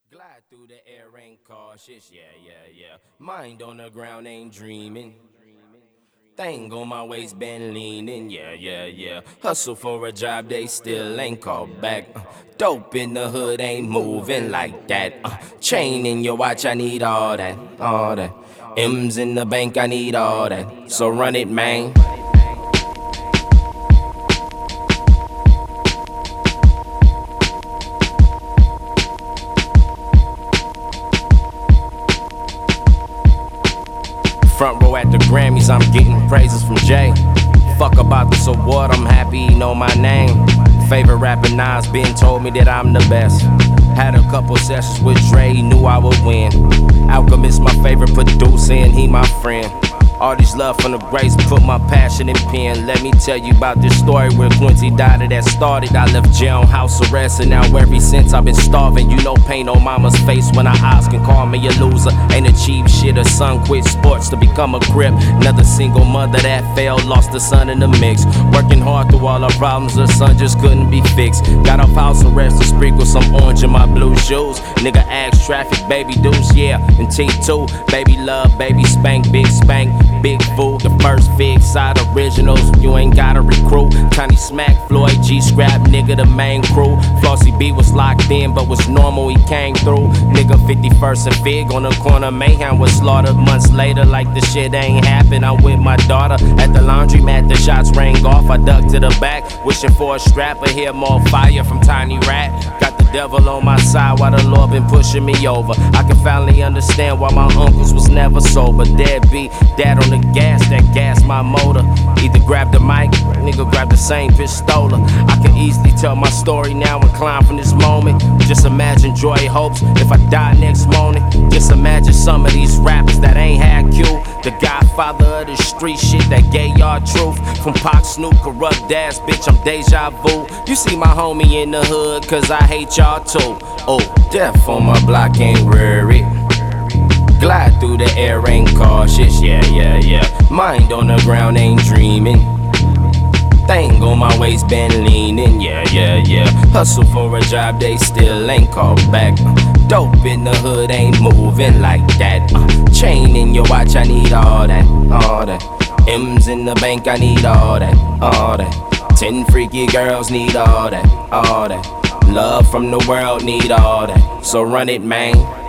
Glide through the air, ain't cautious, yeah. Mind on the ground, ain't dreaming. Thing on my waist, been leaning, yeah. Hustle for a job, they still ain't called back. Dope in the hood, ain't moving like that. Chain in your watch, I need all that. M's in the bank, I need all that. So run it, man. Front row at the Grammys, I'm getting praises from Jay. Fuck about this award, I'm happy he know my name. Favorite rapper Nas been told me that I'm the best. Had a couple sessions with Dre, knew I would win. Alchemist my favorite producer and he my friend. All this love from the grace, put my passion in pen. Let me tell you about this story where Quincy died that started. I left jail on house arrest and now ever since I've been starving. You know pain on mama's face when I ask and call me a loser. Ain't achieved shit, a son quit sports to become a grip. Another single mother that failed, lost a son in the mix. Working hard through all her problems, her son just couldn't be fixed. Got off house arrest to sprinkle some orange in my blue shoes. Nigga asked traffic, baby deuce, yeah, and T2. Baby love, baby spank, big spank. Big Food, the first Fig Side originals. You ain't gotta recruit. Tiny Smack, Floyd G Scrap, nigga, the main crew. Flossy B was locked in, but was normal, he came through. Nigga 51st and Fig on the corner. Mayhem was slaughtered months later, like the shit ain't happened. I'm with my daughter at the laundromat. The shots rang off. I ducked to the back, wishing for a strap. I hear more fire from Tiny Rat. Got the devil on my side while the Lord been pushing me over. I can finally understand why my uncles was never sober. Deadbeat, dad on the gas, that gas my motor. Either grab the mic, nigga grab the same pistola. I can easily tell my story now and climb from this moment. Just imagine joy hopes if I die next morning. Just imagine some of these rappers that ain't had Q. The godfather of the street shit that gave y'all truth. From Pac, Snoop, corrupt ass bitch, I'm deja vu. You see my homie in the hood, cause I hate y'all too. Oh, death on my block ain't worried. Glide through the air, ain't cautious, yeah. Mind on the ground, ain't dreaming. Thing on my waist, been leaning, yeah. Hustle for a job, they still ain't called back. Dope in the hood, ain't moving like that. Chain in your watch, I need all that. M's in the bank, I need all that. 10 freaky girls, need all that. Love from the world, need all that. So run it, man.